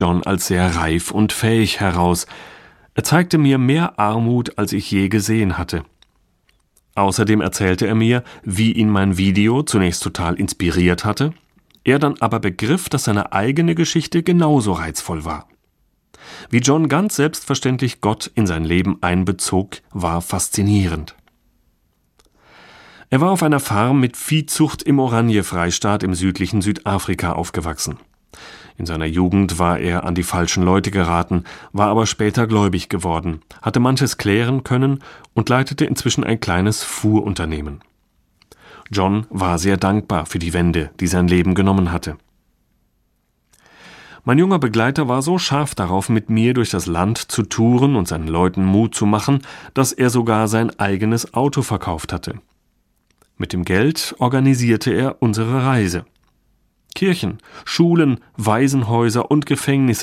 John als sehr reif und fähig heraus. Er zeigte mir mehr Armut, als ich je gesehen hatte. Außerdem erzählte er mir, wie ihn mein Video zunächst total inspiriert hatte, er dann aber begriff, dass seine eigene Geschichte genauso reizvoll war. Wie John ganz selbstverständlich Gott in sein Leben einbezog, war faszinierend. Er war auf einer Farm mit Viehzucht im Oranje-Freistaat im südlichen Südafrika aufgewachsen. In seiner Jugend war er an die falschen Leute geraten, war aber später gläubig geworden, hatte manches klären können und leitete inzwischen ein kleines Fuhrunternehmen. John war sehr dankbar für die Wende, die sein Leben genommen hatte. Mein junger Begleiter war so scharf darauf, mit mir durch das Land zu touren und seinen Leuten Mut zu machen, dass er sogar sein eigenes Auto verkauft hatte. Mit dem Geld organisierte er unsere Reise. Kirchen, Schulen, Waisenhäuser und Gefängnisse